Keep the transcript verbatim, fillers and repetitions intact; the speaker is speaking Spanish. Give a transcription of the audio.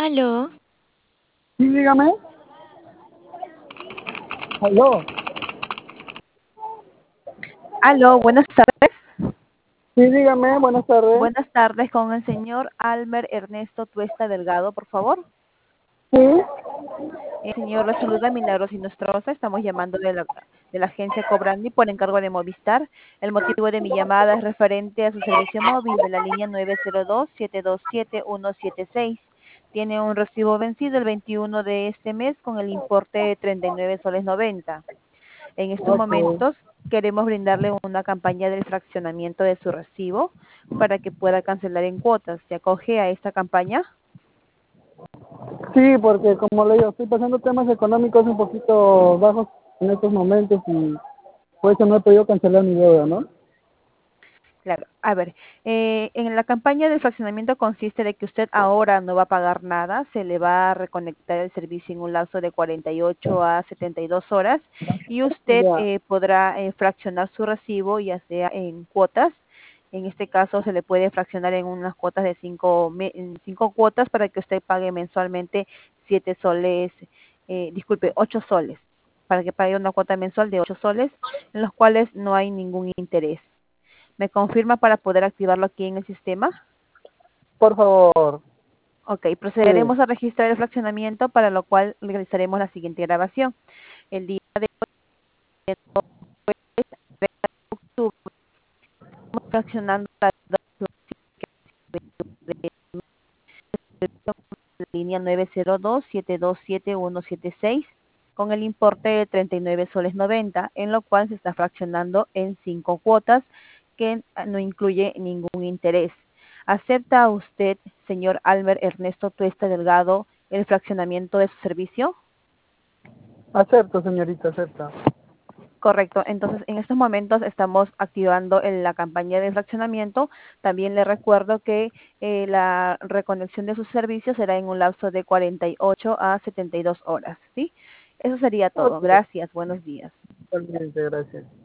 Aló, Sí, dígame. Aló. Aló, buenas tardes. Sí, dígame. Buenas tardes. Buenas tardes con el señor Almer Ernesto Tuesta Delgado, por favor. Sí. El señor, la saluda Milagros Inostroza. Estamos llamando de la, de la agencia Cobrandi por encargo de Movistar. El motivo de mi llamada es referente a su servicio móvil de la línea nueve cero dos, siete dos siete, uno siete seis. Tiene un recibo vencido el veintiuno de este mes con el importe de treinta y nueve soles noventa. En estos Ok. momentos queremos brindarle una campaña de fraccionamiento de su recibo para que pueda cancelar en cuotas. ¿Se acoge a esta campaña? Sí, porque como le digo, estoy pasando temas económicos un poquito bajos en estos momentos y por eso no he podido cancelar mi deuda, ¿no? Claro. A ver, eh, en la campaña de fraccionamiento consiste de que usted ahora no va a pagar nada, se le va a reconectar el servicio en un lapso de cuarenta y ocho a setenta y dos horas y usted Ya. eh, podrá eh, fraccionar su recibo, ya sea en cuotas. En este caso se le puede fraccionar en unas cuotas de cinco, me- en cinco cuotas para que usted pague mensualmente siete soles, eh, disculpe, ocho soles, para que pague una cuota mensual de ocho soles, en los cuales no hay ningún interés. ¿Me confirma para poder activarlo aquí en el sistema? Por favor. Ok, Sí. procederemos a registrar el fraccionamiento, para lo cual realizaremos la siguiente grabación. El día de hoy, estamos fraccionando la línea nueve cero dos, siete dos siete, uno siete seis con el importe de treinta y nueve soles noventa, en lo cual se está fraccionando en cinco cuotas que no incluye ningún interés. ¿Acepta usted, señor Albert Ernesto Tuesta Delgado, el fraccionamiento de su servicio? Acepto, señorita, acepta. Correcto. Entonces, en estos momentos estamos activando el- la campaña de fraccionamiento. También le recuerdo que eh, la reconexión de sus servicios será en un lapso de cuarenta y ocho a setenta y dos horas, ¿sí? Eso sería todo. Ok. Gracias. Buenos días. Totalmente, gracias.